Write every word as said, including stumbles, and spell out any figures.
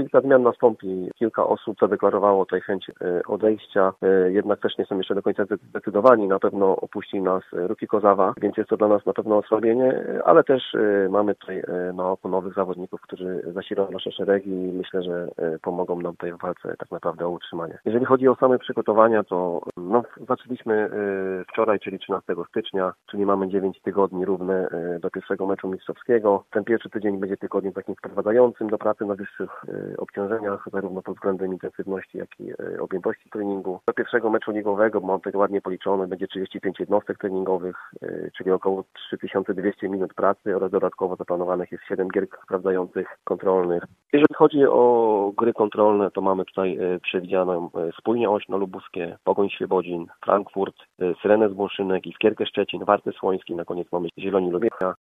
kilka zmian nastąpi. Kilka osób zadeklarowało tutaj chęć odejścia, jednak też nie są jeszcze do końca zdecydowani. Na pewno opuści nas Ruki Kozawa, więc jest to dla nas na pewno osłabienie, ale też mamy tutaj na oku nowych zawodników, którzy zasilą nasze szeregi i myślę, że pomogą nam tutaj w walce tak naprawdę o utrzymanie. Jeżeli chodzi o same przygotowania, to no, zaczęliśmy wczoraj, czyli trzynastego stycznia, czyli mamy dziewięć tygodni równe do pierwszego meczu mistrzowskiego. Ten pierwszy tydzień będzie tygodniem takim wprowadzającym do pracy na wyższych obciążeniach, zarówno pod względem intensywności, jak i objętości treningu. Do pierwszego meczu ligowego, mam tak ładnie policzone, będzie trzydzieści pięć jednostek treningowych, czyli około trzy tysiące dwieście minut pracy oraz dodatkowo zaplanowanych jest siedem gier sprawdzających kontrolnych. Jeżeli chodzi o gry kontrolne, to mamy tutaj przewidzianą Spójnie Ośno Lubuskie, Pogoń Świebodzin, Frankfurt, Syrenę z Błoszynek, Iskierkę Szczecin, Warty Słoński, na koniec mamy Zieloni Lubiecia.